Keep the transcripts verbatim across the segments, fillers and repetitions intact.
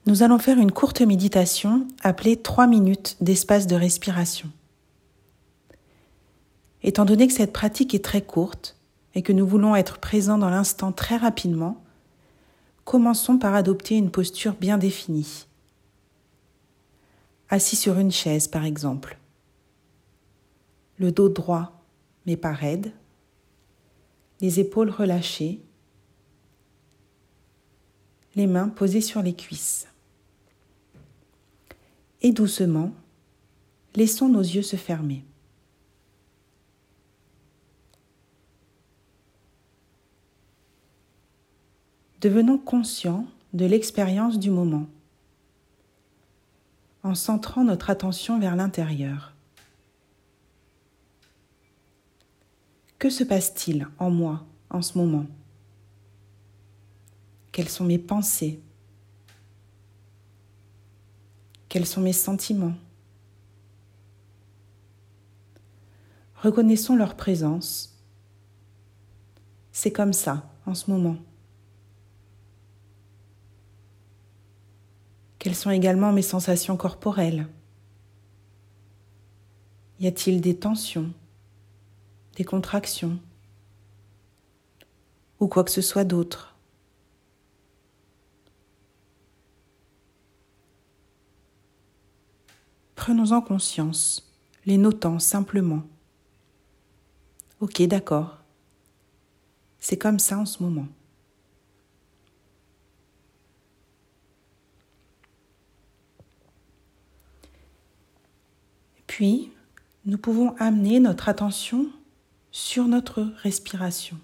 Nous allons faire une courte méditation appelée trois minutes d'espace de respiration. Étant donné que cette pratique est très courte et que nous voulons être présents dans l'instant très rapidement, commençons par adopter une posture bien définie. Assis sur une chaise par exemple. Le dos droit mais pas raide. Les épaules relâchées. Les mains posées sur les cuisses. Et doucement, laissons nos yeux se fermer. Devenons conscients de l'expérience du moment, en centrant notre attention vers l'intérieur. Que se passe-t-il en moi en ce moment ? Quelles sont mes pensées ? Quels sont mes sentiments ? Reconnaissons leur présence. C'est comme ça, en ce moment. Quelles sont également mes sensations corporelles ? Y a-t-il des tensions, des contractions ou quoi que ce soit d'autre ? Prenons-en conscience, les notant simplement. Ok, d'accord. C'est comme ça en ce moment. Puis, nous pouvons amener notre attention sur notre respiration,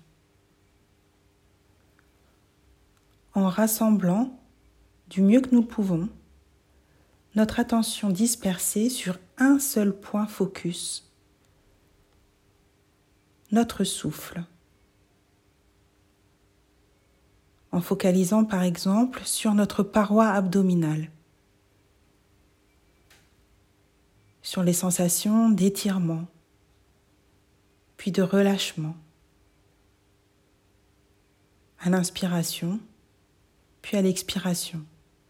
en rassemblant du mieux que nous le pouvons notre attention dispersée sur un seul point focus, notre souffle, en focalisant par exemple sur notre paroi abdominale, sur les sensations d'étirement, puis de relâchement, à l'inspiration, puis à l'expiration.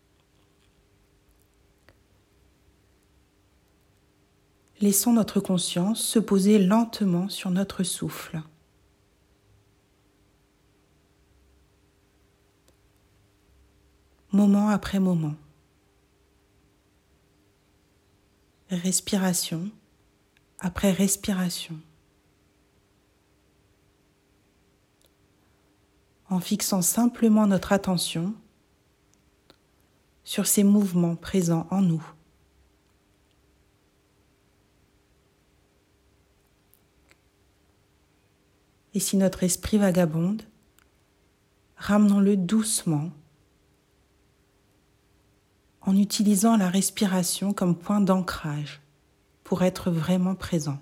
Laissons notre conscience se poser lentement sur notre souffle. Moment après moment. Respiration après respiration. En fixant simplement notre attention sur ces mouvements présents en nous. Et si notre esprit vagabonde, ramenons-le doucement en utilisant la respiration comme point d'ancrage pour être vraiment présent.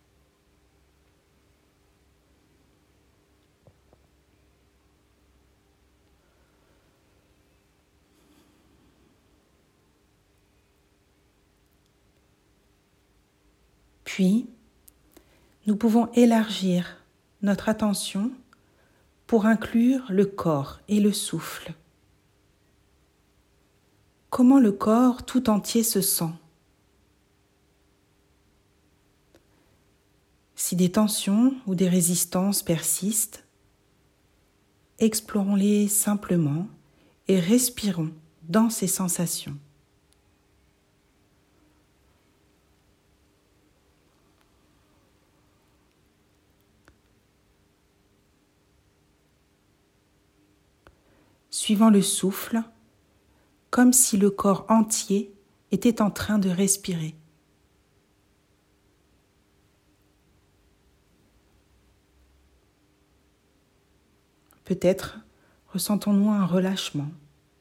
Puis, nous pouvons élargir notre attention pour inclure le corps et le souffle. Comment le corps tout entier se sent ? Si des tensions ou des résistances persistent, explorons-les simplement et respirons dans ces sensations. Suivant le souffle, comme si le corps entier était en train de respirer. Peut-être ressentons-nous un relâchement.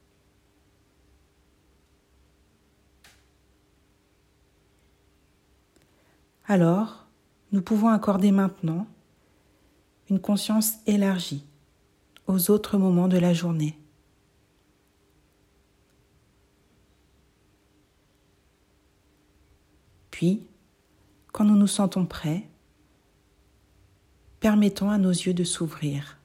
Alors, nous pouvons accorder maintenant une conscience élargie aux autres moments de la journée. Puis, quand nous nous sentons prêts, permettons à nos yeux de s'ouvrir.